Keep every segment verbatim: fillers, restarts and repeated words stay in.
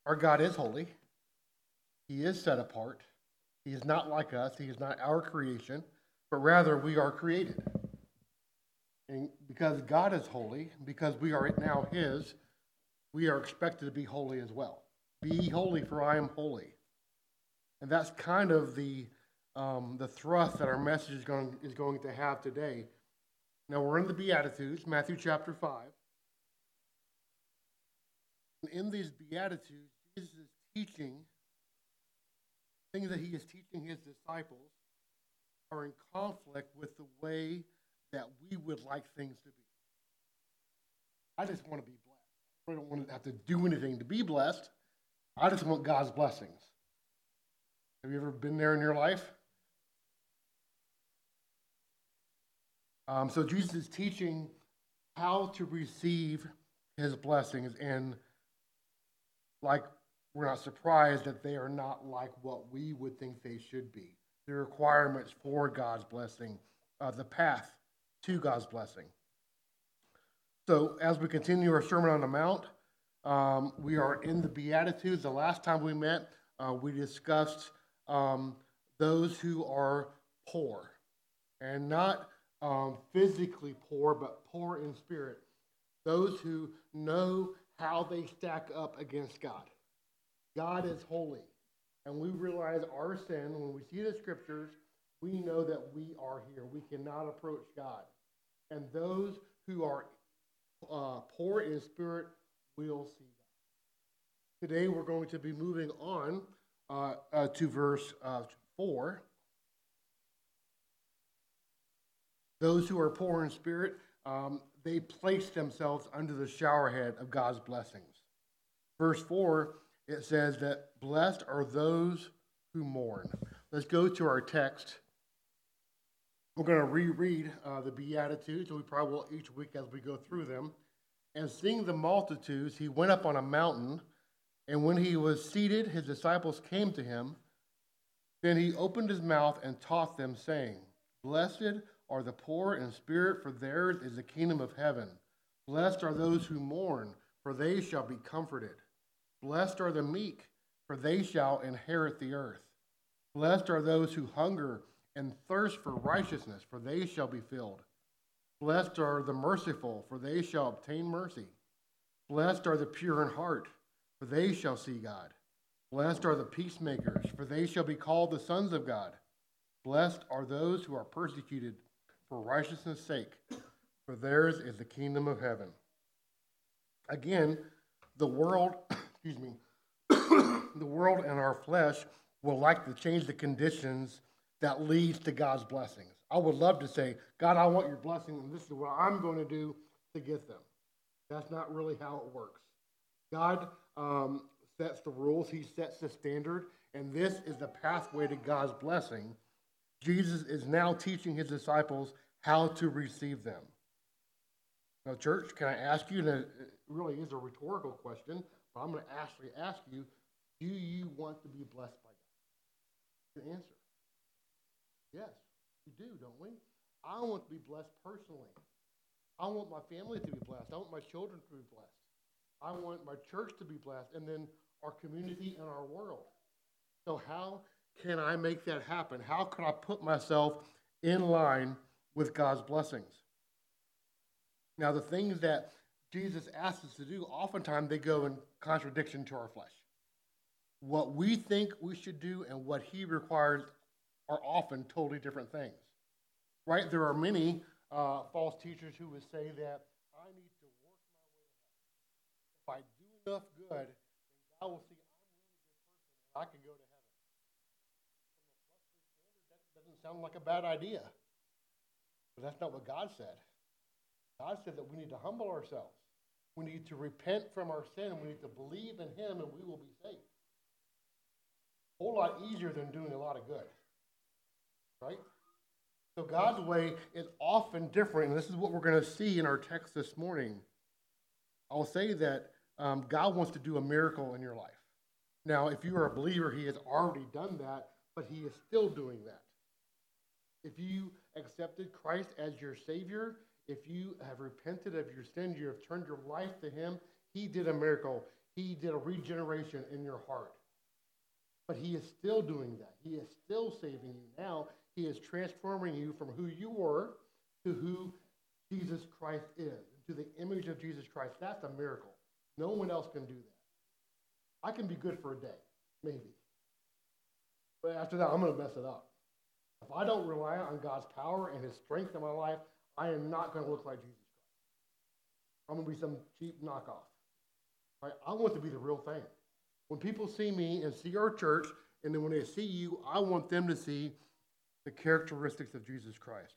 Our God is holy. He is set apart. He is not like us. He is not our creation, but rather we are created. And because God is holy, because we are now His, we are expected to be holy as well. Be holy, for I am holy. And that's kind of the um, the thrust that our message is going is going to have today. Now we're in the Beatitudes, Matthew chapter five. And in these Beatitudes, Jesus is teaching things that He is teaching His disciples are in conflict with the way that we would like things to be. I just want to be blessed. I don't want to have to do anything to be blessed. I just want God's blessings. Have you ever been there in your life? Um, so Jesus is teaching how to receive His blessings, and like we're not surprised that they are not like what we would think they should be. The requirements for God's blessing, uh, the path to God's blessing. So as we continue our Sermon on the Mount, um, we are in the Beatitudes. The last time we met, uh, we discussed um, those who are poor, and not um, physically poor, but poor in spirit. Those who know how they stack up against God. God is holy, and we realize our sin. When we see the scriptures, we know that we are here. We cannot approach God. And those who are uh, poor in spirit will see God. Today we're going to be moving on uh, uh, to verse uh, four. Those who are poor in spirit, um, they place themselves under the showerhead of God's blessings. Verse four, it says that blessed are those who mourn. Let's go to our text. We're going to reread uh, the Beatitudes, and we probably will each week as we go through them. And seeing the multitudes, he went up on a mountain, and when he was seated, his disciples came to him. Then he opened his mouth and taught them, saying, Blessed are the poor in spirit, for theirs is the kingdom of heaven. Blessed are those who mourn, for they shall be comforted. Blessed are the meek, for they shall inherit the earth. Blessed are those who hunger and thirst for righteousness, for they shall be filled. Blessed are the merciful, for they shall obtain mercy. Blessed are the pure in heart, for they shall see God. Blessed are the peacemakers, for they shall be called the sons of God. Blessed are those who are persecuted for righteousness' sake, for theirs is the kingdom of heaven. Again, the world, excuse me, the world and our flesh will like to change the conditions that leads to God's blessings. I would love to say, God, I want your blessing, and this is what I'm going to do to get them. That's not really how it works. God um, sets the rules. He sets the standard, and this is the pathway to God's blessing. Jesus is now teaching his disciples how to receive them. Now, church, can I ask you, and it really is a rhetorical question, but I'm going to actually ask you, do you want to be blessed by God? The answer. Yes, we do, don't we? I want to be blessed personally. I want my family to be blessed. I want my children to be blessed. I want my church to be blessed, and then our community and our world. So how can I make that happen? How can I put myself in line with God's blessings? Now, the things that Jesus asks us to do, oftentimes they go in contradiction to our flesh. What we think we should do and what he requires are often totally different things, right? There are many uh, false teachers who would say that I need to work my way to heaven. If I do enough good, then God will see I'm a really good person and I can go to heaven. From a fleshly standard, that doesn't sound like a bad idea. But that's not what God said. God said that we need to humble ourselves. We need to repent from our sin. We need to believe in him and we will be saved. A whole lot easier than doing a lot of good. Right? So God's way is often different, and this is what we're going to see in our text this morning. I'll say that um, God wants to do a miracle in your life. Now, if you are a believer, he has already done that, but he is still doing that. If you accepted Christ as your Savior, if you have repented of your sins, you have turned your life to him, he did a miracle. he did a regeneration in your heart. But he is still doing that. He is still saving you. Now, he is transforming you from who you were to who Jesus Christ is, to the image of Jesus Christ. That's a miracle. No one else can do that. I can be good for a day, maybe. But after that, I'm going to mess it up. If I don't rely on God's power and his strength in my life, I am not going to look like Jesus Christ. I'm going to be some cheap knockoff. Right? I want to be the real thing. When people see me and see our church, and then when they see you, I want them to see the characteristics of Jesus Christ.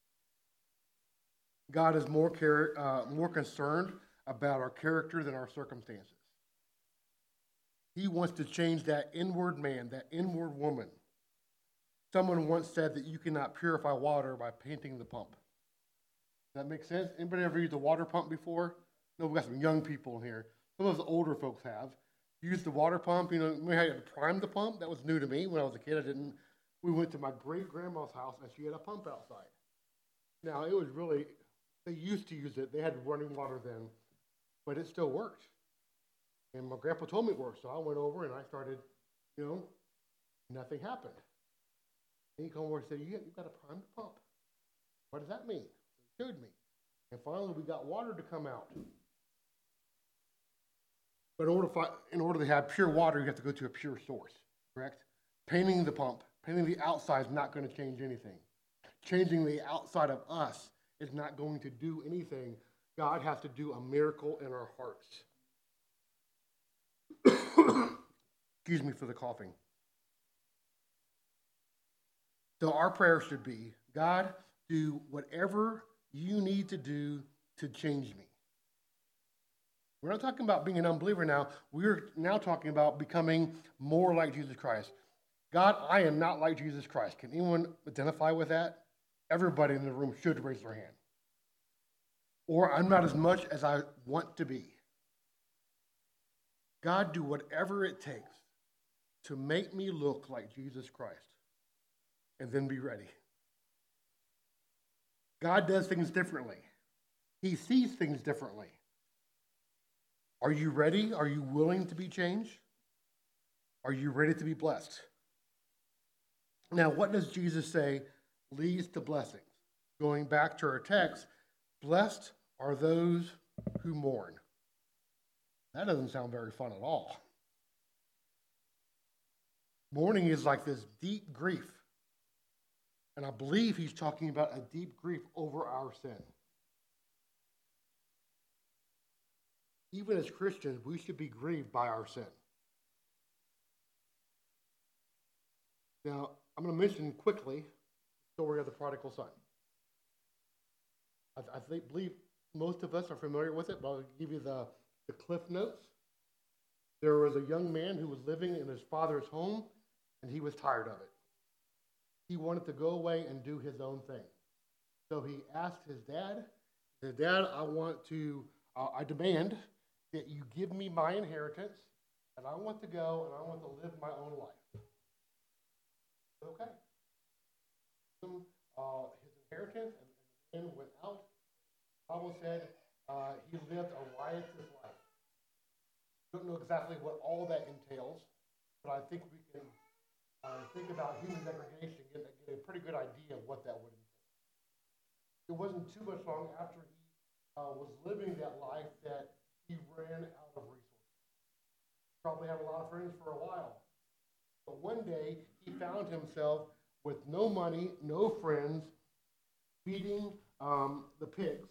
God is more, char- uh, more concerned about our character than our circumstances. He wants to change that inward man, that inward woman. Someone once said that you cannot purify water by painting the pump. Does that make sense? Anybody ever used a water pump before? No, we got some young people in here. Some of us older folks have. Used the water pump, you know, we had to prime the pump. That was new to me when I was a kid. I didn't. We went to my great-grandma's house, and she had a pump outside. Now, it was really, they used to use it. They had running water then, but it still worked. And my grandpa told me it worked, so I went over and I started, you know, nothing happened. And he came over and said, you, you've got to prime the pump. What does that mean? He showed me. And finally, we got water to come out. But in order, to, in order to have pure water, you have to go to a pure source, correct? Painting the pump, painting the outside is not going to change anything. Changing the outside of us is not going to do anything. God has to do a miracle in our hearts. Excuse me for the coughing. So our prayer should be, God, do whatever you need to do to change me. We're not talking about being an unbeliever now. We're now talking about becoming more like Jesus Christ. God, I am not like Jesus Christ. Can anyone identify with that? Everybody in the room should raise their hand. Or I'm not as much as I want to be. God, do whatever it takes to make me look like Jesus Christ. And then be ready. God does things differently. He sees things differently. Are you ready? Are you willing to be changed? Are you ready to be blessed? Now, what does Jesus say leads to blessings? Going back to our text, blessed are those who mourn. That doesn't sound very fun at all. Mourning is like this deep grief. And I believe he's talking about a deep grief over our sin. Even as Christians, we should be grieved by our sin. Now, I'm going to mention quickly the story of the prodigal son. I, I think, believe most of us are familiar with it, but I'll give you the, the cliff notes. There was a young man who was living in his father's home, and he was tired of it. He wanted to go away and do his own thing. So he asked his dad, he said, Dad, I want to, uh, I demand that you give me my inheritance, and I want to go and I want to live my own life. Okay. Uh, his inheritance, and the man went out. The Bible said uh, he lived a riotous life. I don't know exactly what all that entails, but I think we can uh, think about human degradation and get, get a pretty good idea of what that would entail. It wasn't too much long after he uh, was living that life that he ran out of resources. Probably had a lot of friends for a while. But one day, he found himself with no money, no friends, feeding um, the pigs.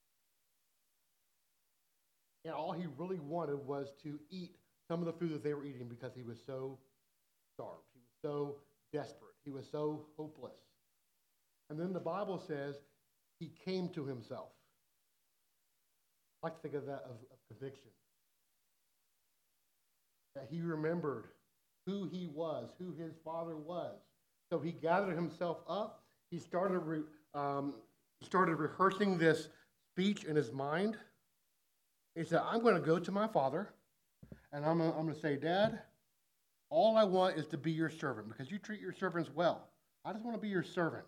And all he really wanted was to eat some of the food that they were eating because he was so starved. He was so desperate. He was so hopeless. And then the Bible says he came to himself. I like to think of that of, of conviction. That he remembered who he was, who his father was. So he gathered himself up. He started re, um, started rehearsing this speech in his mind. He said, I'm going to go to my father, and I'm going, I'm going to say, Dad, all I want is to be your servant, because you treat your servants well. I just want to be your servant.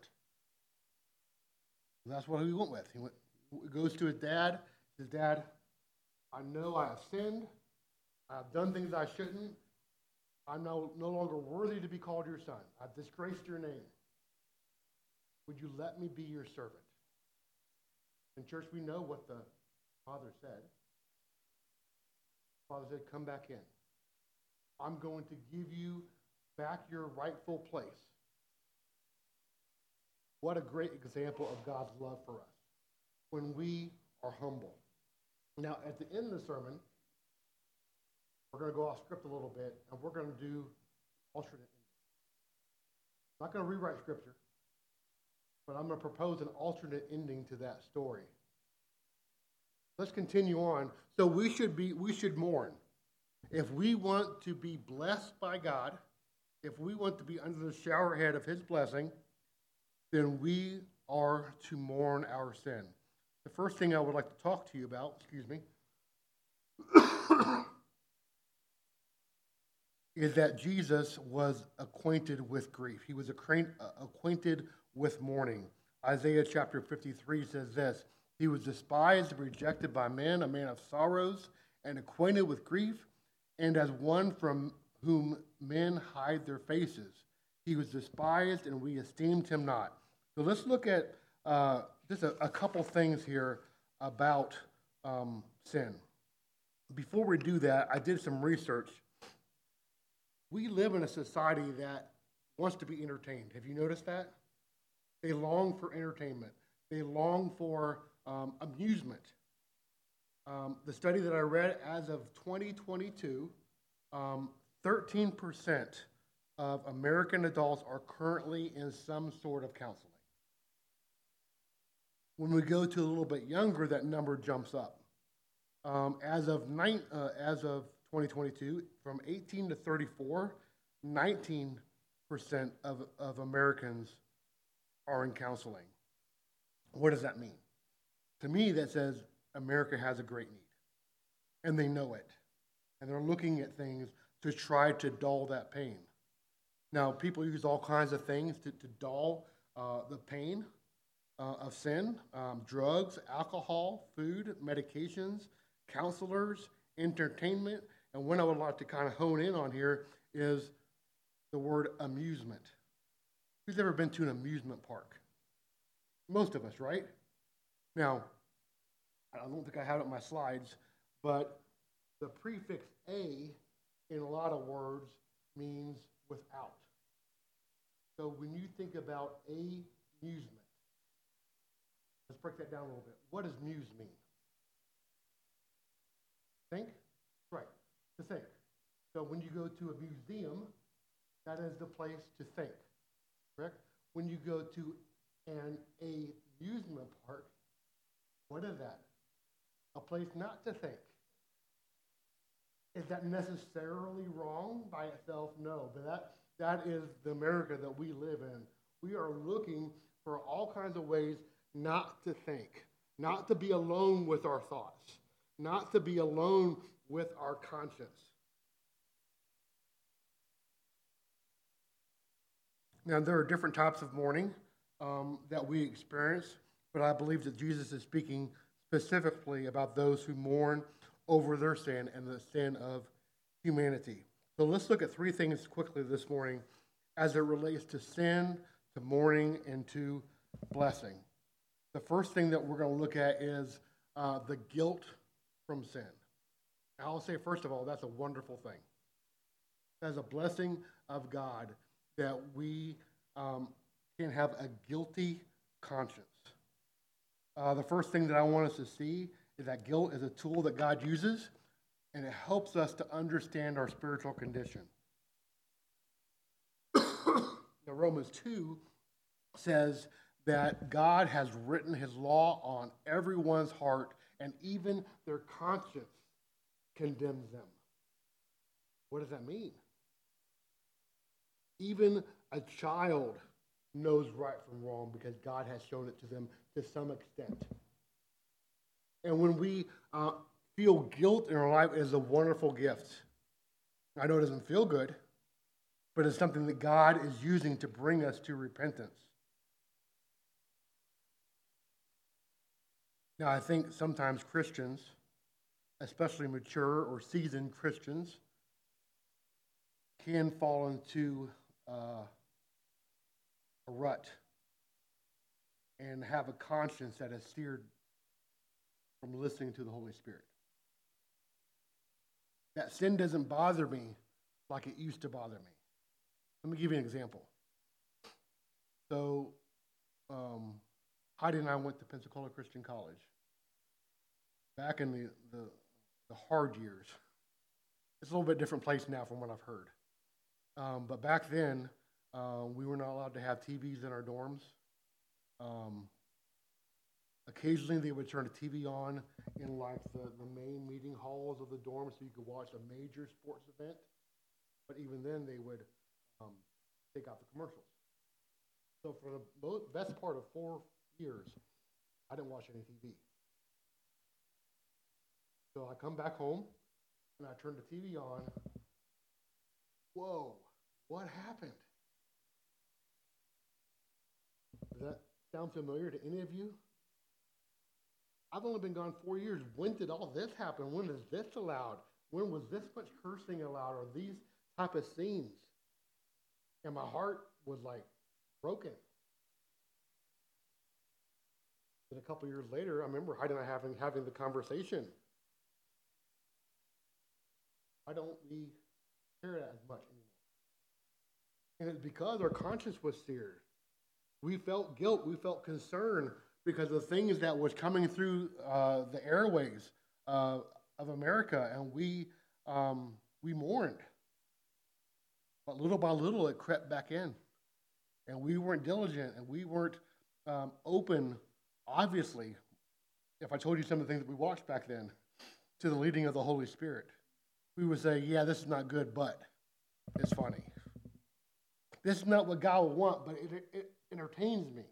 And that's what he went with. He, went, he goes to his dad. He says, Dad, I know I have sinned. I've done things I shouldn't. I'm no, no longer worthy to be called your son. I've disgraced your name. Would you let me be your servant? In church, we know what the Father said. The Father said, come back in. I'm going to give you back your rightful place. What a great example of God's love for us when we are humble. Now, at the end of the sermon, we're going to go off script a little bit, and we're going to do alternate endings. I'm not going to rewrite Scripture, but I'm going to propose an alternate ending to that story. Let's continue on. So we should be, we should mourn. If we want to be blessed by God, if we want to be under the showerhead of his blessing, then we are to mourn our sin. The first thing I would like to talk to you about, excuse me, is that Jesus was acquainted with grief. He was acquainted with mourning. Isaiah chapter fifty-three says this, he was despised and rejected by men, a man of sorrows and acquainted with grief, and as one from whom men hide their faces. He was despised and we esteemed him not. So let's look at uh, just a, a couple things here about um, sin. Before we do that, I did some research. We live in a society that wants to be entertained. Have you noticed that? They long for entertainment. They long for um, amusement. Um, the study that I read as of twenty twenty-two, um, thirteen percent of American adults are currently in some sort of counseling. When we go to a little bit younger, that number jumps up. Um, as of nine, uh, as of twenty twenty-two, from eighteen to thirty-four, nineteen percent of, of Americans are in counseling. What does that mean? To me, that says America has a great need, and they know it, and they're looking at things to try to dull that pain. Now, people use all kinds of things to, to dull uh, the pain uh, of sin, um, drugs, alcohol, food, medications, counselors, entertainment, and one I would like to kind of hone in on here is the word amusement. Who's ever been to an amusement park? Most of us, right? Now, I don't think I have it on my slides, but the prefix a in a lot of words means without. So when you think about amusement, let's break that down a little bit. What does muse mean? Think? Right, to think. So when you go to a museum, that is the place to think, correct? When you go to an amusement park, what is that? A place not to think. Is that necessarily wrong by itself? No, but that, that is the America that we live in. We are looking for all kinds of ways not to think, not to be alone with our thoughts, not to be alone with our conscience. Now, there are different types of mourning um, that we experience, but I believe that Jesus is speaking specifically about those who mourn over their sin and the sin of humanity. So let's look at three things quickly this morning as it relates to sin, to mourning, and to blessing. The first thing that we're going to look at is uh, the guilt from sin. I'll say, first of all, that's a wonderful thing. That's a blessing of God that we um, can have a guilty conscience. Uh, the first thing that I want us to see is that guilt is a tool that God uses, and it helps us to understand our spiritual condition. Now, Romans two says that God has written his law on everyone's heart, and even their conscience condemns them. What does that mean? Even a child knows right from wrong because God has shown it to them to some extent. And when we uh, feel guilt in our life, it is a wonderful gift. I know it doesn't feel good, but it's something that God is using to bring us to repentance. Now, I think sometimes Christians especially mature or seasoned Christians, can fall into uh, a rut and have a conscience that is steered from listening to the Holy Spirit. That sin doesn't bother me like it used to bother me. Let me give you an example. So, um, Heidi and I went to Pensacola Christian College back in the, the, the hard years. It's a little bit different place now from what I've heard. Um, but back then, uh, we were not allowed to have T Vs in our dorms. Um, occasionally, they would turn a T V on in like the, the main meeting halls of the dorm so you could watch a major sports event. But even then, they would um, take out the commercials. So for the best part of four years, I didn't watch any T V. So I come back home, and I turn the T V on. Whoa, what happened? Does that sound familiar to any of you? I've only been gone four years. When did all this happen? When is this allowed? When was this much cursing allowed, or these type of scenes? And my heart was like broken. And a couple years later, I remember Heidi and I having, having the conversation. Why don't we hear that as much anymore? And it's because our conscience was seared. We felt guilt. We felt concern because of things that was coming through uh, the airways uh, of America, and we um, we mourned. But little by little, it crept back in, and we weren't diligent, and we weren't um, open. Obviously, if I told you some of the things that we watched back then, to the leading of the Holy Spirit, we would say, "Yeah, this is not good, but it's funny. This is not what God would want, but it, it entertains me."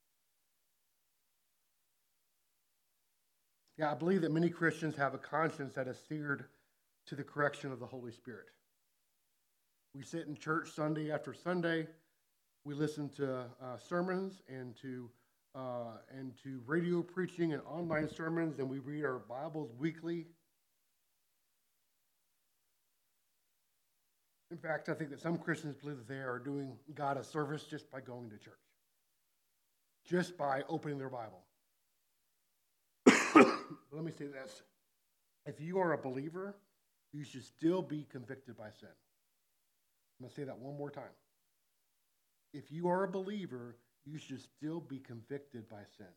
Yeah, I believe that many Christians have a conscience that is steered to the correction of the Holy Spirit. We sit in church Sunday after Sunday. We listen to uh, sermons and to uh, and to radio preaching and online sermons, and we read our Bibles weekly. In fact, I think that some Christians believe that they are doing God a service just by going to church, just by opening their Bible. Let me say this. If you are a believer, you should still be convicted by sin. I'm going to say that one more time. If you are a believer, you should still be convicted by sin.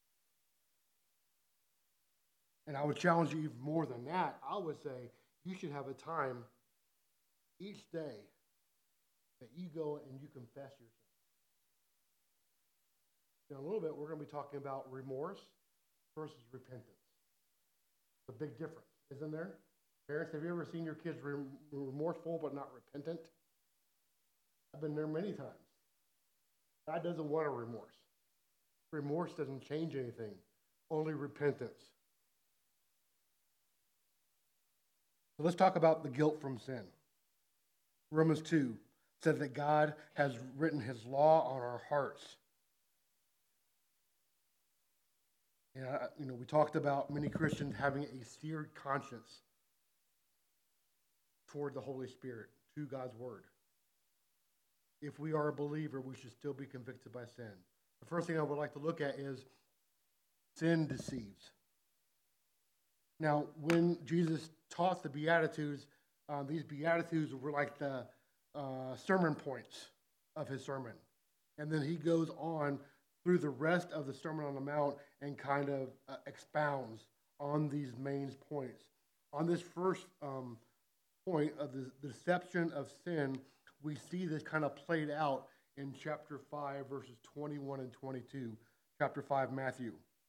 And I would challenge you even more than that. I would say you should have a time each day that you go and you confess your sin. In a little bit, we're going to be talking about remorse versus repentance. A big difference, isn't there? Parents, have you ever seen your kids rem- remorseful but not repentant? I've been there many times. God doesn't want a remorse. Remorse doesn't change anything, only repentance. So let's talk about the guilt from sin. Romans two says that God has written his law on our hearts. And, uh, you know, we talked about many Christians having a seared conscience toward the Holy Spirit, to God's word. If we are a believer, we should still be convicted by sin. The first thing I would like to look at is sin deceives. Now, when Jesus taught the Beatitudes, uh, these Beatitudes were like the uh, sermon points of his sermon. And then he goes on through the rest of the Sermon on the Mount and kind of uh, expounds on these main points. On this first um, point of the, the deception of sin, we see this kind of played out in chapter five, verses twenty-one and twenty-two. Chapter five, Matthew.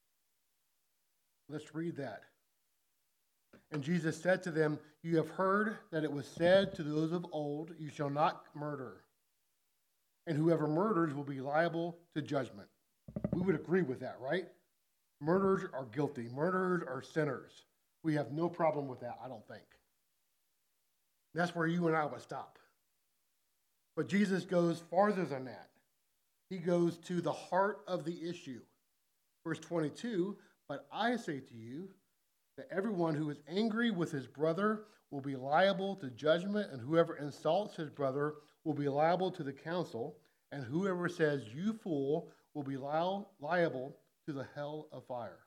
Let's read that. And Jesus said to them, "You have heard that it was said to those of old, 'You shall not murder.' And whoever murders will be liable to judgment." We would agree with that, right? Murderers are guilty. Murderers are sinners. We have no problem with that, I don't think. That's where you and I would stop. But Jesus goes farther than that. He goes to the heart of the issue. Verse twenty-two, "But I say to you that everyone who is angry with his brother will be liable to judgment, and whoever insults his brother will be liable to the council, and whoever says, you fool, will be li- liable to the hell of fire.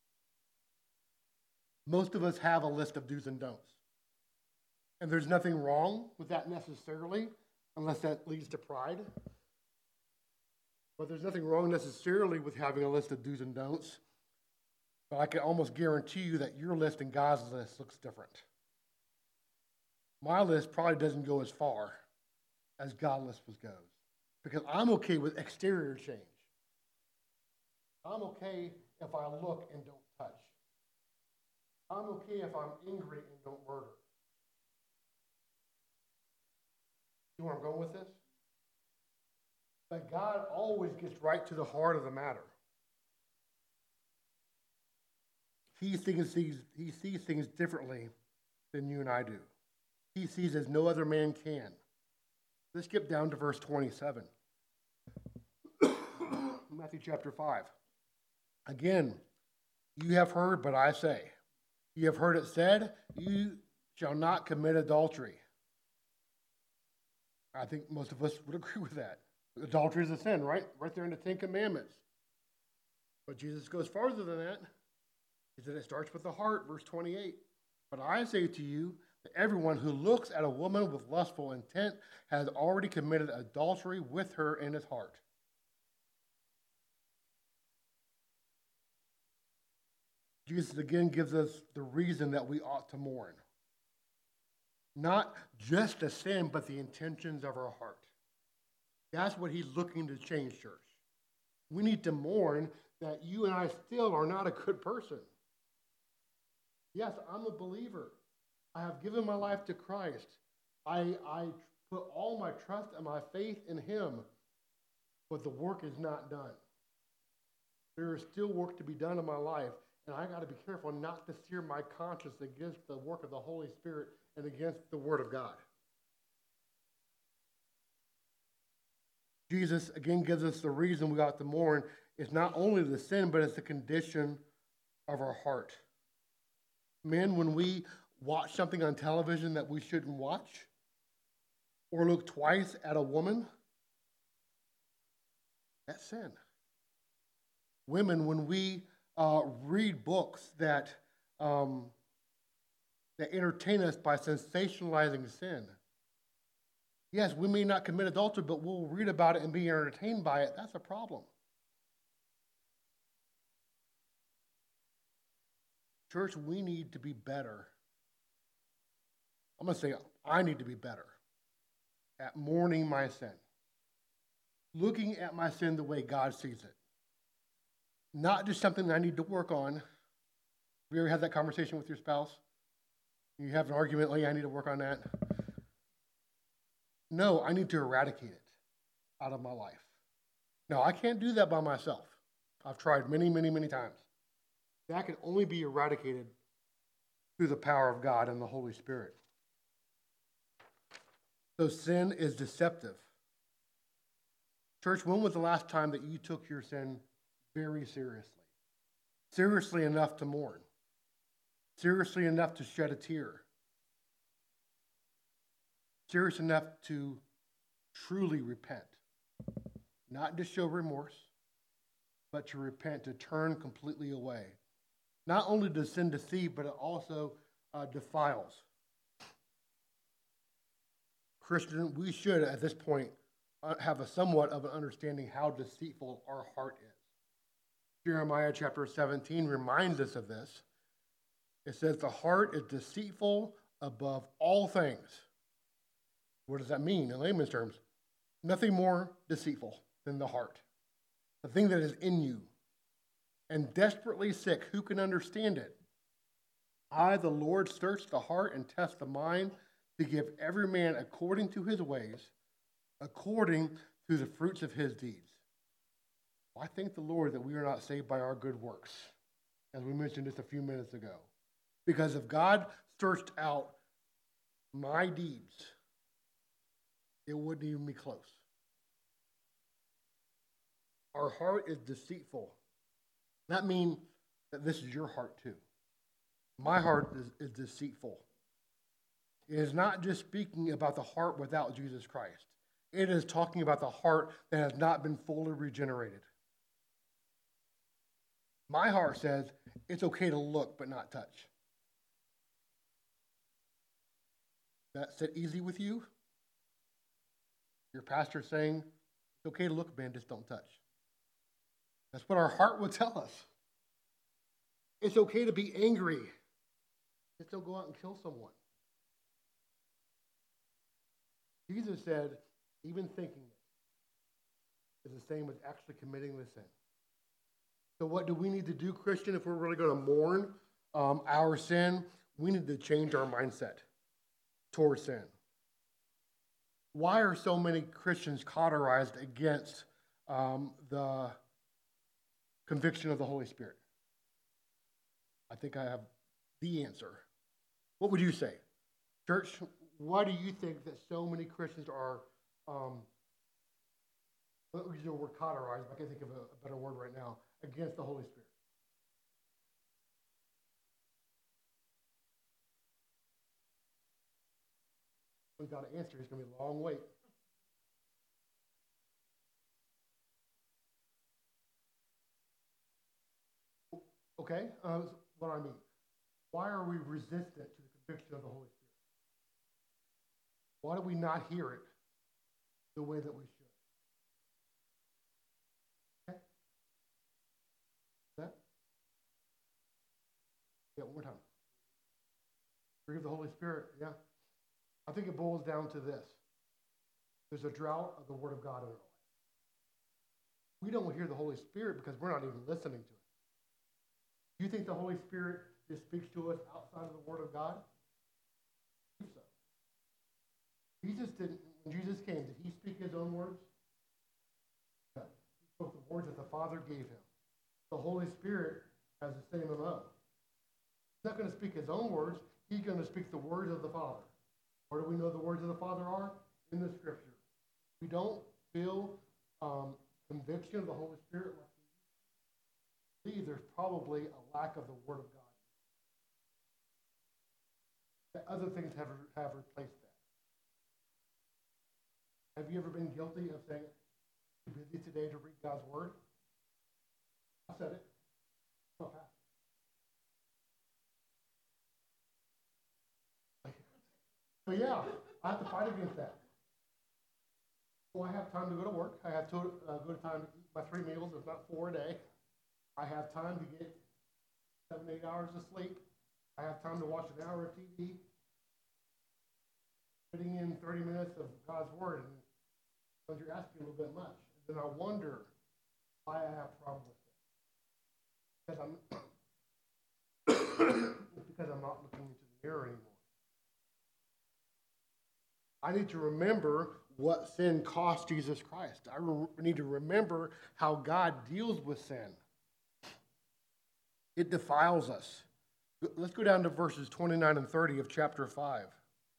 Most of us have a list of do's and don'ts. And there's nothing wrong with that necessarily, unless that leads to pride. But there's nothing wrong necessarily with having a list of do's and don'ts. But I can almost guarantee you that your list and God's list looks different. My list probably doesn't go as far as God's list goes. Because I'm okay with exterior change. I'm okay if I look and don't touch. I'm okay if I'm angry and don't murder. You know where I'm going with this? But God always gets right to the heart of the matter. He sees things, he sees things differently than you and I do. He sees as no other man can. Let's skip down to verse twenty-seven. Matthew chapter five. Again, you have heard, but I say, you have heard it said, you shall not commit adultery. I think most of us would agree with that. Adultery is a sin, right? Right there in the Ten Commandments. But Jesus goes farther than that. He said it starts with the heart, verse twenty-eight. But I say to you that everyone who looks at a woman with lustful intent has already committed adultery with her in his heart. Jesus again gives us the reason that we ought to mourn. Not just the sin, but the intentions of our heart. That's what he's looking to change, church. We need to mourn that you and I still are not a good person. Yes, I'm a believer. I have given my life to Christ. I, I put all my trust and my faith in him, but the work is not done. There is still work to be done in my life, and I got to be careful not to sear my conscience against the work of the Holy Spirit and against the Word of God. Jesus, again, gives us the reason we ought to mourn. It's not only the sin, but it's the condition of our heart. Men, when we watch something on television that we shouldn't watch, or look twice at a woman, that's sin. Women, when we uh, read books that um, that entertain us by sensationalizing sin, yes, we may not commit adultery, but we'll read about it and be entertained by it. That's a problem. Church, we need to be better. I'm going to say I need to be better at mourning my sin. Looking at my sin the way God sees it. Not just something that I need to work on. Have you ever had that conversation with your spouse? You have an argument, like, I need to work on that. No, I need to eradicate it out of my life. No, I can't do that by myself. I've tried many, many, many times. That can only be eradicated through the power of God and the Holy Spirit. So sin is deceptive. Church, when was the last time that you took your sin very seriously? Seriously enough to mourn. Seriously enough to shed a tear. Serious enough to truly repent. Not to show remorse, but to repent, to turn completely away. Not only does sin deceive, but it also uh, defiles. Christian, we should, at this point, uh, have a somewhat of an understanding how deceitful our heart is. Jeremiah chapter seventeen reminds us of this. It says, the heart is deceitful above all things. What does that mean in layman's terms? Nothing more deceitful than the heart. The thing that is in you. And desperately sick, who can understand it? I, the Lord, search the heart and test the mind to give every man according to his ways, according to the fruits of his deeds. Well, I thank the Lord that we are not saved by our good works, as we mentioned just a few minutes ago. Because if God searched out my deeds, it wouldn't even be close. Our heart is deceitful. That means that this is your heart too. My heart is, is deceitful. It is not just speaking about the heart without Jesus Christ. It is talking about the heart that has not been fully regenerated. My heart says it's okay to look but not touch. That sit easy with you? Your pastor saying it's okay to look, man, just don't touch. That's what our heart would tell us. It's okay to be angry. Just don't go out and kill someone. Jesus said, even thinking it is the same as actually committing the sin. So what do we need to do, Christian, if we're really going to mourn um, our sin? We need to change our mindset towards sin. Why are so many Christians cauterized against um, the conviction of the Holy Spirit? I think I have the answer. What would you say? Church, why do you think that so many Christians are, um, we'll use the word cauterized, I can't think of a, a better word right now, against the Holy Spirit? We've got to answer. It's going to be a long wait. Okay, uh, what I mean. Why are we resistant to the conviction of the Holy Spirit? Why do we not hear it the way that we should? Okay? That? Yeah, one more time. Grieve the Holy Spirit, yeah. I think it boils down to this. There's a drought of the Word of God in our life. We don't hear the Holy Spirit because we're not even listening to it. Do you think the Holy Spirit just speaks to us outside of the Word of God? I think so. Jesus didn't, when Jesus came, did he speak his own words? No. He spoke the words that the Father gave him. The Holy Spirit has the same M O. He's not going to speak his own words. He's going to speak the words of the Father. Where do we know the words of the Father are? In the Scripture. We don't feel um, conviction of the Holy Spirit like we believe there's probably a lack of the Word of God. That other things have, have replaced that. Have you ever been guilty of saying, "I'm busy today to read God's Word"? I said it. Oh, but yeah, I have to fight against that. Well, I have time to go to work. I have to uh, go to time to eat my three meals, if not four a day. I have time to get seven, eight hours of sleep. I have time to watch an hour of T V. Putting in thirty minutes of God's Word, and because you're asking a little bit much. And then I wonder why I have a problem with it. Because I'm it's because I'm not looking into the mirror anymore. I need to remember what sin cost Jesus Christ. I re- need to remember how God deals with sin. It defiles us. Let's go down to verses twenty-nine and thirty of chapter five.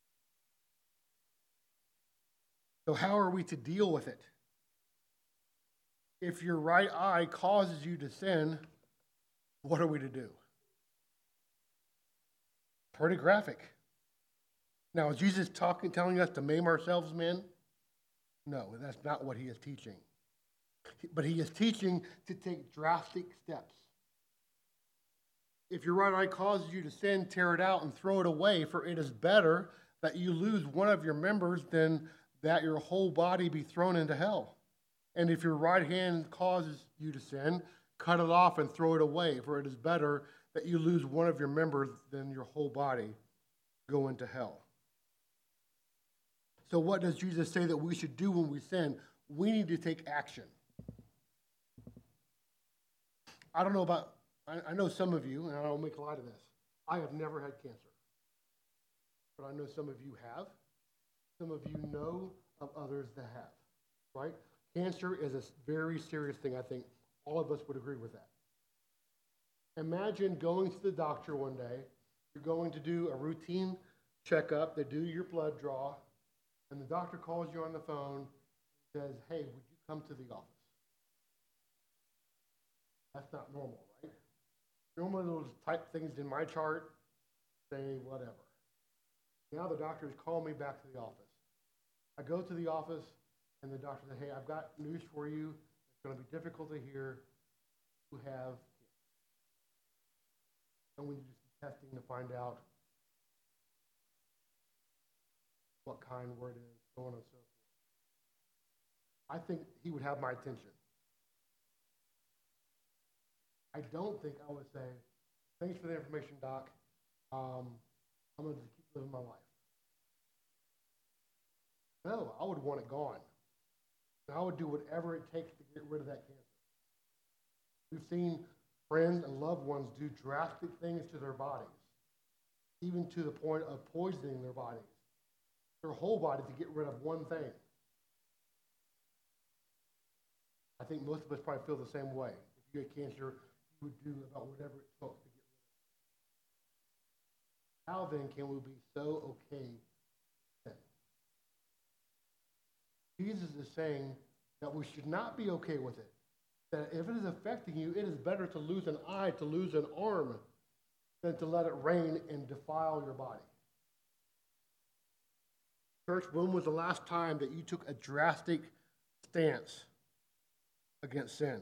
So how are we to deal with it? If your right eye causes you to sin, what are we to do? Pretty graphic. Now, is Jesus talking, telling us to maim ourselves, men? No, that's not what he is teaching. But he is teaching to take drastic steps. If your right eye causes you to sin, tear it out and throw it away, for it is better that you lose one of your members than that your whole body be thrown into hell. And if your right hand causes you to sin, cut it off and throw it away, for it is better that you lose one of your members than your whole body go into hell. So what does Jesus say that we should do when we sin? We need to take action. I don't know about, I, I know some of you, and I don't make light of this. I have never had cancer. But I know some of you have. Some of you know of others that have, right? Cancer is a very serious thing. I think all of us would agree with that. Imagine going to the doctor one day. You're going to do a routine checkup. They do your blood draw. And the doctor calls you on the phone and says, "Hey, would you come to the office?" That's not normal, right? Normally those type things in my chart, say whatever. Now the doctors call me back to the office. I go to the office, and the doctor says, hey, I've got news for you. It's going to be difficult to hear. You have cancer. And we need to do some testing to find out what kind, where it is, so on and so forth. I think he would have my attention. I don't think I would say, thanks for the information, Doc. Um, I'm going to just keep living my life. No, I would want it gone. And I would do whatever it takes to get rid of that cancer. We've seen friends and loved ones do drastic things to their bodies, even to the point of poisoning their bodies, their whole body, to get rid of one thing. I think most of us probably feel the same way. If you had cancer, you would do about whatever it took to get rid of it. How then can we be so okay with sin? Jesus is saying that we should not be okay with it. That if it is affecting you, it is better to lose an eye, to lose an arm, than to let it reign and defile your body. Church, when was the last time that you took a drastic stance against sin?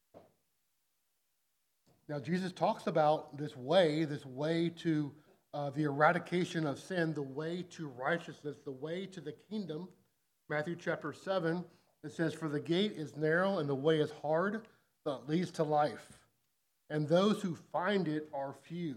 Now, Jesus talks about this way, this way to uh, the eradication of sin, the way to righteousness, the way to the kingdom. Matthew chapter seven, it says, for the gate is narrow and the way is hard that leads to life, and those who find it are few.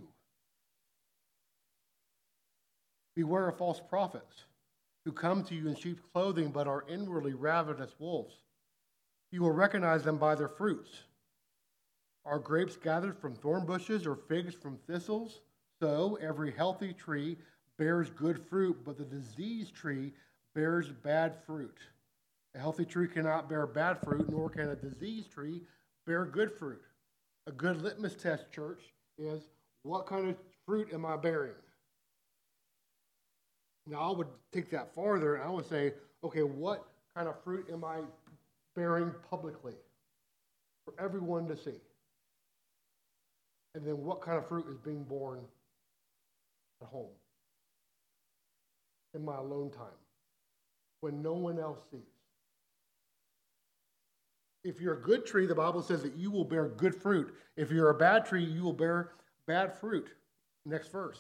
Beware of false prophets who come to you in sheep's clothing but are inwardly ravenous wolves. You will recognize them by their fruits. Are grapes gathered from thorn bushes or figs from thistles? So every healthy tree bears good fruit, but the diseased tree bears bad fruit. A healthy tree cannot bear bad fruit, nor can a diseased tree bear good fruit. A good litmus test, church, is what kind of fruit am I bearing? Now, I would take that farther, and I would say, okay, what kind of fruit am I bearing publicly for everyone to see? And then what kind of fruit is being born at home, in my alone time, when no one else sees? If you're a good tree, the Bible says that you will bear good fruit. If you're a bad tree, you will bear bad fruit. Next verse.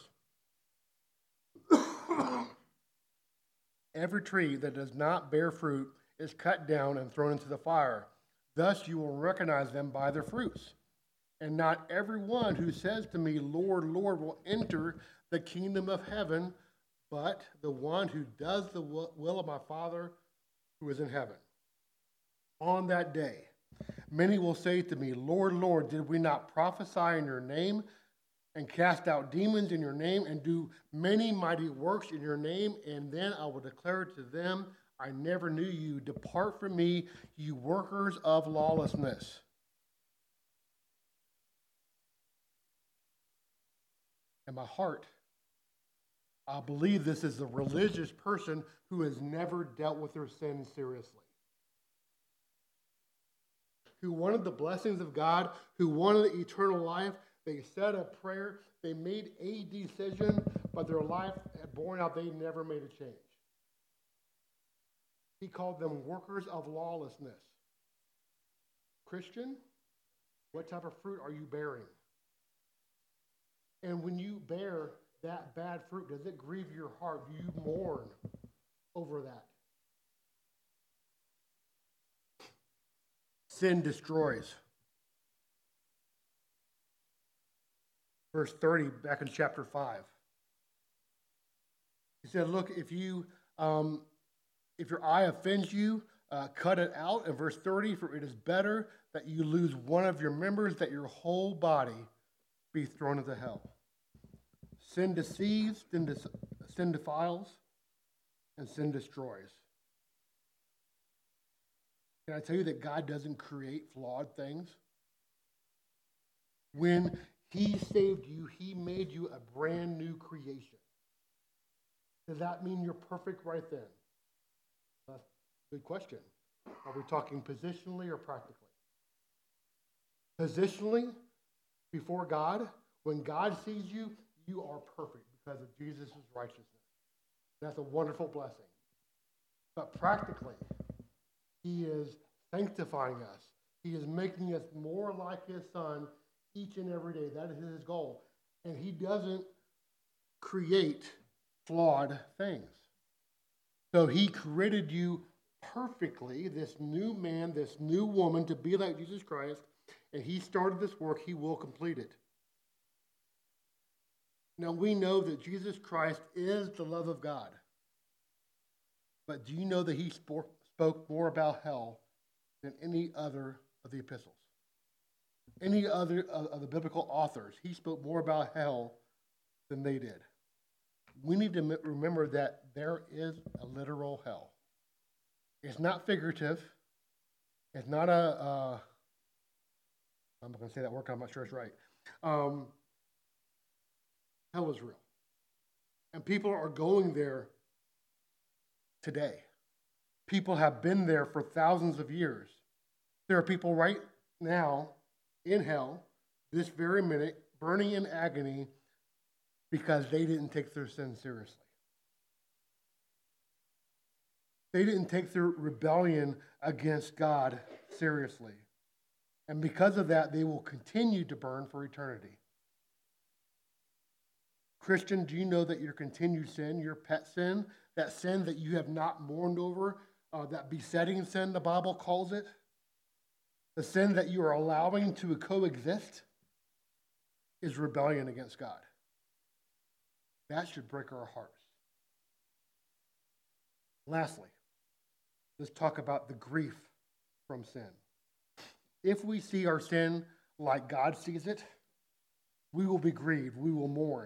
Every tree that does not bear fruit is cut down and thrown into the fire. Thus you will recognize them by their fruits. And not everyone who says to me, Lord, Lord, will enter the kingdom of heaven, but the one who does the will of my Father who is in heaven. On that day, many will say to me, Lord, Lord, did we not prophesy in your name and cast out demons in your name and do many mighty works in your name? And then I will declare to them, I never knew you. Depart from me, you workers of lawlessness. In my heart, I believe this is a religious person who has never dealt with their sin seriously, who wanted the blessings of God, who wanted eternal life. They said a prayer, they made a decision, but their life had borne out, they never made a change. He called them workers of lawlessness. Christian, what type of fruit are you bearing? And when you bear that bad fruit, does it grieve your heart? Do you mourn over that? Sin destroys. Verse thirty, back in chapter five. He said, look, if you um, if your eye offends you, uh, cut it out. In verse thirty, for it is better that you lose one of your members, that your whole body be thrown into hell. Sin deceives, sin, de- sin defiles, and sin destroys. Can I tell you that God doesn't create flawed things? When He saved you, He made you a brand new creation. Does that mean you're perfect right then? That's a good question. Are we talking positionally or practically? Positionally, before God, when God sees you, you are perfect because of Jesus' righteousness. That's a wonderful blessing. But practically, he is sanctifying us. He is making us more like his son each and every day. That is his goal. And he doesn't create flawed things. So he created you perfectly, this new man, this new woman, to be like Jesus Christ, and he started this work, he will complete it. Now we know that Jesus Christ is the love of God. But do you know that he spoke, spoke more about hell than any other of the epistles? Any other of, of the biblical authors, he spoke more about hell than they did. We need to remember that there is a literal hell. It's not figurative. It's not a, uh, I'm not going to say that word, I'm not sure it's right. Um, hell is real. And people are going there today. People have been there for thousands of years. There are people right now in hell, this very minute, burning in agony because they didn't take their sin seriously. They didn't take their rebellion against God seriously. And because of that, they will continue to burn for eternity. Christian, do you know that your continued sin, your pet sin, that sin that you have not mourned over, uh, that besetting sin, the Bible calls it, the sin that you are allowing to coexist, is rebellion against God. That should break our hearts. Lastly, let's talk about the grief from sin. If we see our sin like God sees it, we will be grieved, we will mourn.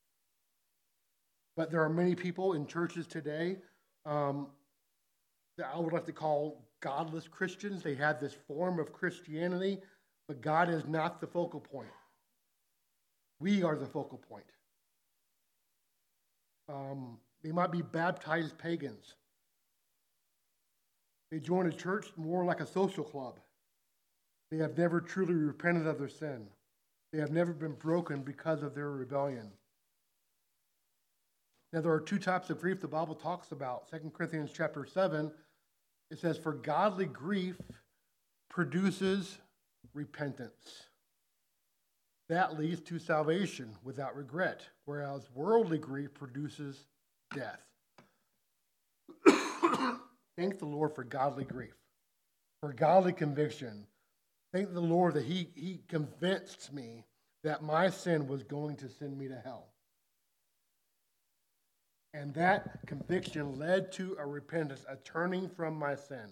But there are many people in churches today um, that I would like to call godless Christians. They have this form of Christianity, but God is not the focal point. We are the focal point. Um, they might be baptized pagans. They join a church more like a social club. They have never truly repented of their sin. They have never been broken because of their rebellion. Now, there are two types of grief the Bible talks about. Second Corinthians chapter seven, it says, for godly grief produces repentance. That leads to salvation without regret, whereas worldly grief produces death. Thank the Lord for godly grief, for godly conviction. Thank the Lord that he, he convinced me that my sin was going to send me to hell. And that conviction led to a repentance, a turning from my sin.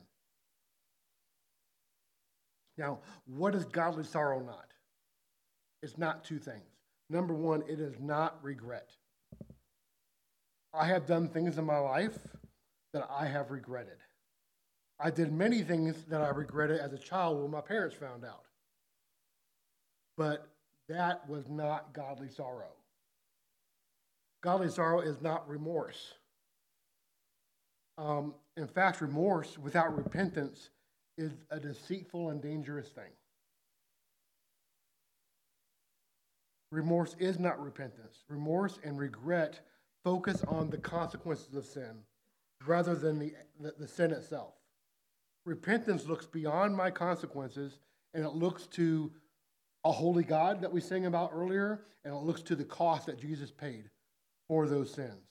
Now, what is godly sorrow not? It's not two things. Number one, it is not regret. I have done things in my life that I have regretted. I did many things that I regretted as a child when my parents found out. But that was not godly sorrow. Godly sorrow is not remorse. Um, in fact, remorse without repentance is a deceitful and dangerous thing. Remorse is not repentance. Remorse and regret focus on the consequences of sin rather than the, the, the sin itself. Repentance looks beyond my consequences, and it looks to a holy God that we sang about earlier, and it looks to the cost that Jesus paid for those sins.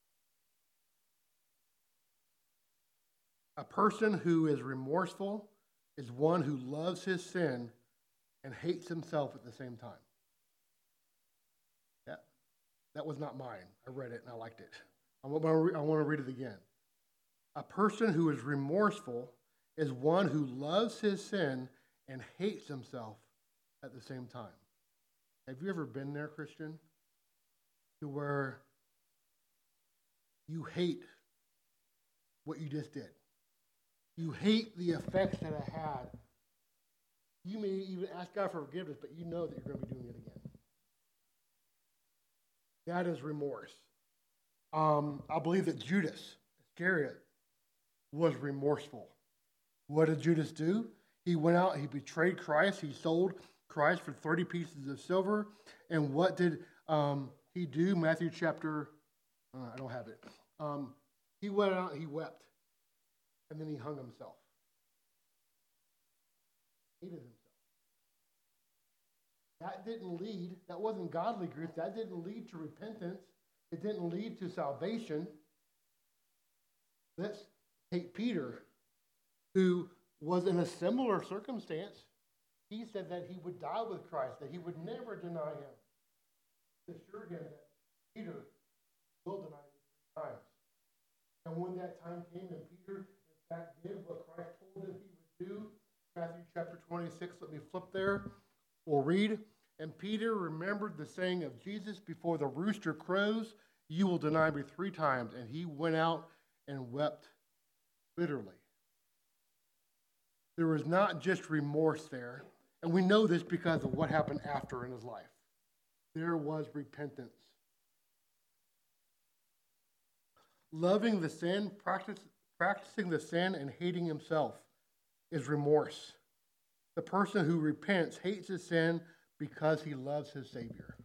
A person who is remorseful is one who loves his sin and hates himself at the same time. Yeah, that was not mine. I read it and I liked it. I want to read it again. A person who is remorseful is one who loves his sin and hates himself at the same time. Have you ever been there, Christian, to where you hate what you just did? You hate the effects that it had. You may even ask God for forgiveness, but you know that you're going to be doing it again. That is remorse. Um, I believe that Judas Iscariot was remorseful. What did Judas do? He went out, he betrayed Christ, he sold Christ for thirty pieces of silver. And what did um, he do? Matthew chapter, uh, I don't have it. Um, he went out, he wept, and then he hung himself. He hated himself. That didn't lead, that wasn't godly grief. That didn't lead to repentance. It didn't lead to salvation. Let's take Peter, who was in a similar circumstance. He said that he would die with Christ, that he would never deny him. He assured him that Peter will deny him three times. And when that time came and Peter, in fact, did what Christ told him he would do, Matthew chapter twenty-six, let me flip there. We'll read. And Peter remembered the saying of Jesus, before the rooster crows, you will deny me three times. And he went out and wept bitterly. There was not just remorse there. And we know this because of what happened after in his life. There was repentance. Loving the sin, practice, practicing the sin, and hating himself is remorse. The person who repents hates his sin because he loves his Savior.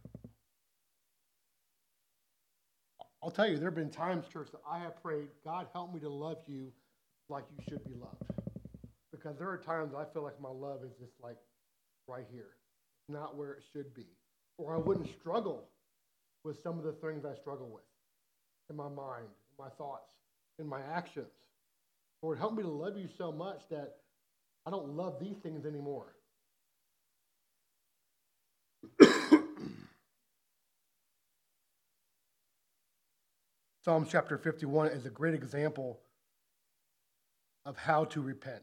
I'll tell you, there have been times, church, that I have prayed, God, help me to love you like you should be loved. Because there are times I feel like my love is just like right here, not where it should be. Or I wouldn't struggle with some of the things I struggle with in my mind, in my thoughts, in my actions. Lord, help me to love you so much that I don't love these things anymore. Psalm chapter fifty-one is a great example of how to repent.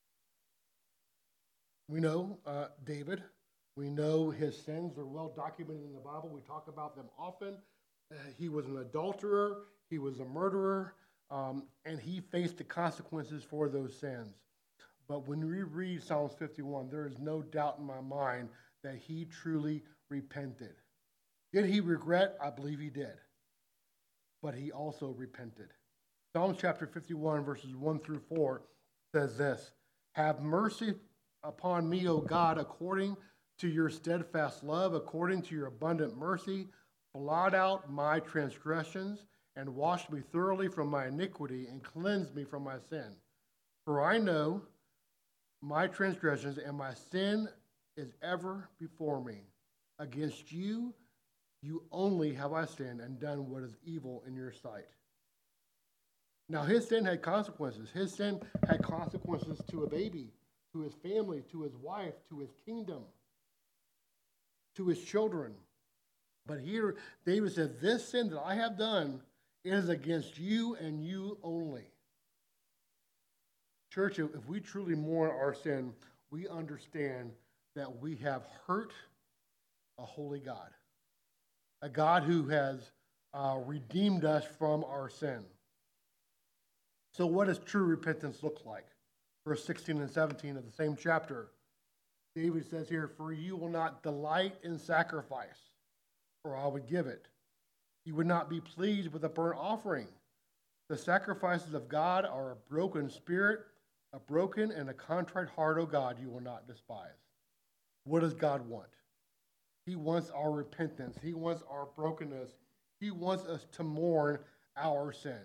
We know uh, David. We know his sins are well documented in the Bible. We talk about them often. Uh, he was an adulterer. He was a murderer. Um, and he faced the consequences for those sins. But when we read Psalms fifty-one, there is no doubt in my mind that he truly repented. Did he regret? I believe he did. But he also repented. Psalms chapter fifty-one, verses one through four says this, have mercy upon me, O God, according to your steadfast love, according to your abundant mercy. Blot out my transgressions and wash me thoroughly from my iniquity and cleanse me from my sin. For I know my transgressions and my sin is ever before me. Against you, you only have I sinned and done what is evil in your sight. Now his sin had consequences. His sin had consequences to a baby, to his family, to his wife, to his kingdom, to his children. But here David said, this sin that I have done is against you and you only. Church, if we truly mourn our sin, we understand that we have hurt a holy God, a God who has uh, redeemed us from our sin. So what does true repentance look like? Verse sixteen and seventeen of the same chapter, David says here, for you will not delight in sacrifice, or I would give it. You would not be pleased with a burnt offering. The sacrifices of God are a broken spirit, a broken and a contrite heart, O God, you will not despise. What does God want? He wants our repentance. He wants our brokenness. He wants us to mourn our sin.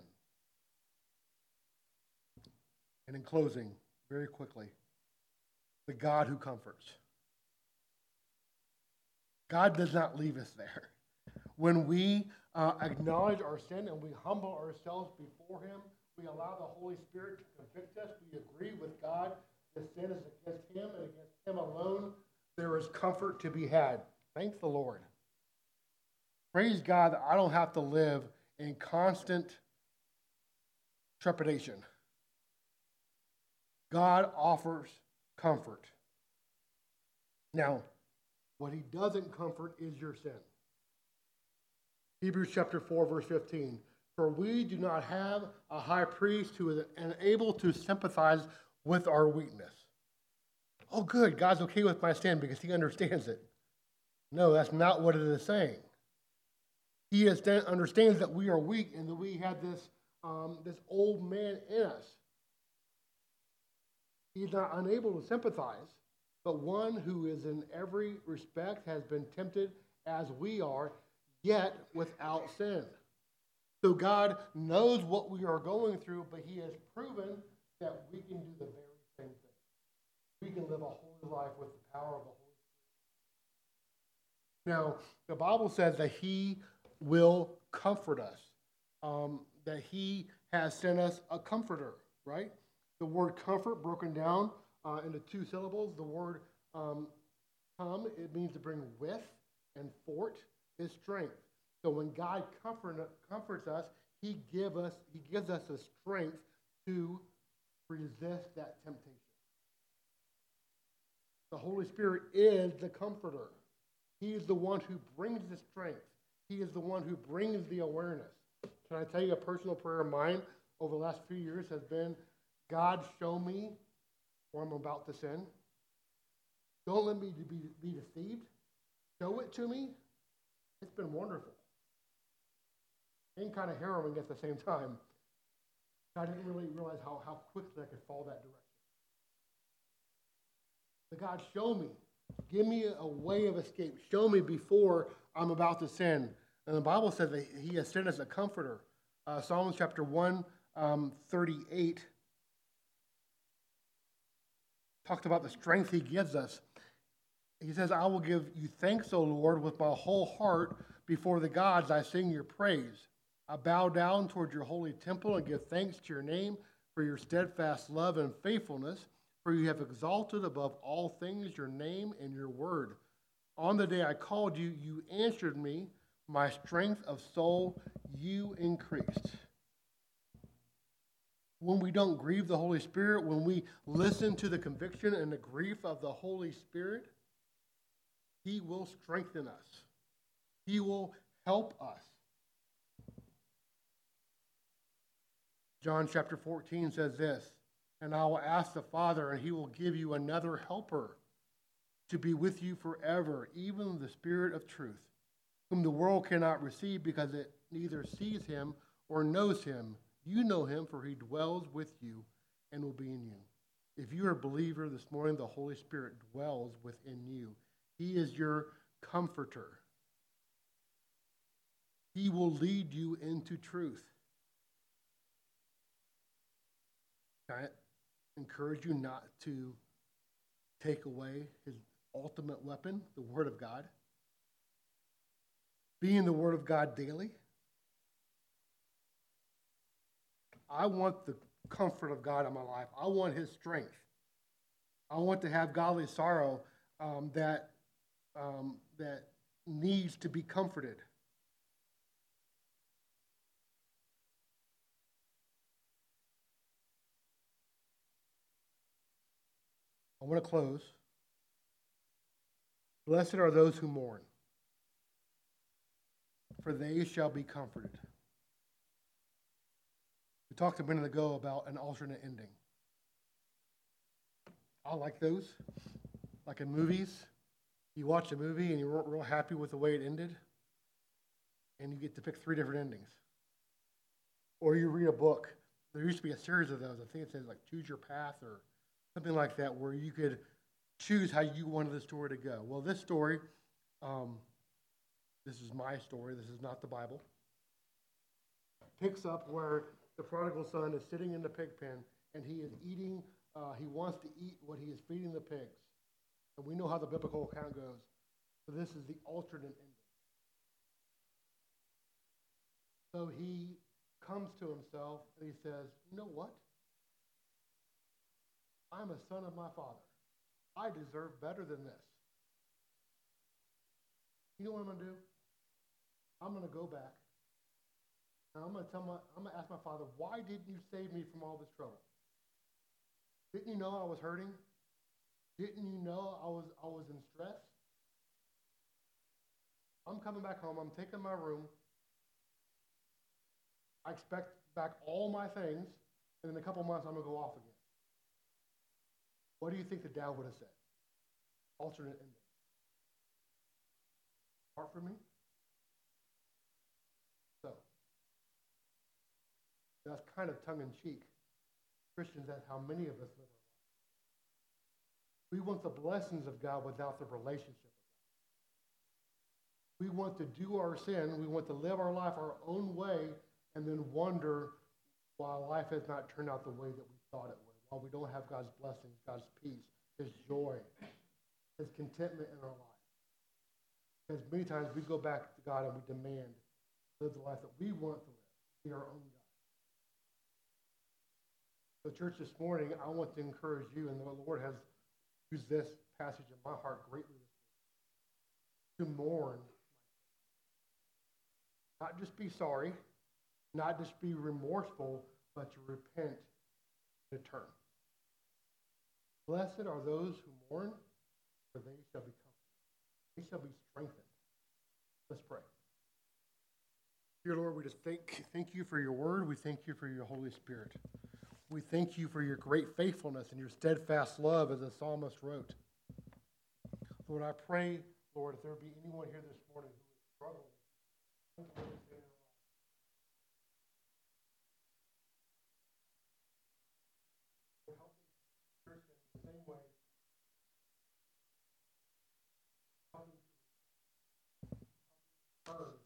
And in closing, very quickly, the God who comforts. God does not leave us there. When we uh, acknowledge our sin and we humble ourselves before him, we allow the Holy Spirit to convict us. We agree with God. The sin is against him and against him alone. There is comfort to be had. Thank the Lord. Praise God that I don't have to live in constant trepidation. God offers comfort. Now, what he doesn't comfort is your sin. Hebrews chapter four, verse fifteen. For we do not have a high priest who is unable to sympathize with our weakness. Oh, good. God's okay with my sin because he understands it. No, that's not what it is saying. He understands that we are weak and that we have this, um, this old man in us. He's not unable to sympathize, but one who is in every respect has been tempted as we are, yet without sin. So God knows what we are going through, but he has proven that we can do the very same thing. We can live a holy life with the power of the Holy Spirit. Now, the Bible says that he will comfort us, um, that he has sent us a comforter, right? The word comfort broken down uh, into two syllables. The word um, come, it means to bring with, and fort is strength. So when God comfort, comforts us, he give us he gives us the strength to resist that temptation. The Holy Spirit is the comforter. He is the one who brings the strength. He is the one who brings the awareness. Can I tell you a personal prayer of mine over the last few years has been, God, show me where I'm about to sin. Don't let me be, be deceived. Show it to me. It's been wonderful. And kind of harrowing at the same time. I didn't really realize how, how quickly I could fall that direction. But God, show me. Give me a way of escape. Show me before I'm about to sin. And the Bible says that he has sent us a comforter. Uh, Psalms chapter one, um, thirty-eight talked about the strength he gives us. He says, I will give you thanks, O Lord, with my whole heart. Before the gods I sing your praise. I bow down toward your holy temple and give thanks to your name for your steadfast love and faithfulness, for you have exalted above all things your name and your word. On the day I called you, you answered me. My strength of soul you increased. When we don't grieve the Holy Spirit, when we listen to the conviction and the grief of the Holy Spirit, he will strengthen us. He will help us. John chapter fourteen says this, and I will ask the Father, and he will give you another helper to be with you forever, even the Spirit of truth, whom the world cannot receive because it neither sees him or knows him. You know him, for he dwells with you and will be in you. If you are a believer this morning, the Holy Spirit dwells within you. He is your comforter. He will lead you into truth. I encourage you not to take away his ultimate weapon, the Word of God. Be in the Word of God daily. I want the comfort of God in my life. I want his strength. I want to have godly sorrow um, that, um, that needs to be comforted. I want to close. Blessed are those who mourn, for they shall be comforted. We talked a minute ago about an alternate ending. I like those. Like in movies, you watch a movie and you're real happy with the way it ended, and you get to pick three different endings. Or you read a book. There used to be a series of those. I think it says like Choose Your Path or something like that, where you could choose how you wanted the story to go. Well, this story, um, this is my story. This is not the Bible. Picks up where the prodigal son is sitting in the pig pen, and he is eating, uh, he wants to eat what he is feeding the pigs. And we know how the biblical account goes. So this is the alternate ending. So he comes to himself, and he says, you know what? I'm a son of my father. I deserve better than this. You know what I'm going to do? I'm going to go back. And I'm going to tell my, I'm going to ask my father, why didn't you save me from all this trouble? Didn't you know I was hurting? Didn't you know I was I was in stress? I'm coming back home. I'm taking my room. I expect back all my things, and in a couple months I'm going to go off again. What do you think the dad would have said? Alternate ending. Apart from me? So, that's kind of tongue-in-cheek. Christians, that's how many of us live our lives. We want the blessings of God without the relationship of God. We want to do our sin, we want to live our life our own way, and then wonder why life has not turned out the way that we thought it would, while we don't have God's blessings, God's peace, His joy, His contentment in our life. Because many times we go back to God and we demand to live the life that we want to live, be our own God. So church, this morning, I want to encourage you, and the Lord has used this passage in my heart greatly this morning, to mourn. Not just be sorry, not just be remorseful, but to repent and to turn. Blessed are those who mourn, for they shall be comforted. They shall be strengthened. Let's pray. Dear Lord, we just thank, thank you for your word. We thank you for your Holy Spirit. We thank you for your great faithfulness and your steadfast love, as the psalmist wrote. Lord, I pray, Lord, if there be anyone here this morning who is struggling, help them in the same way, help them to turn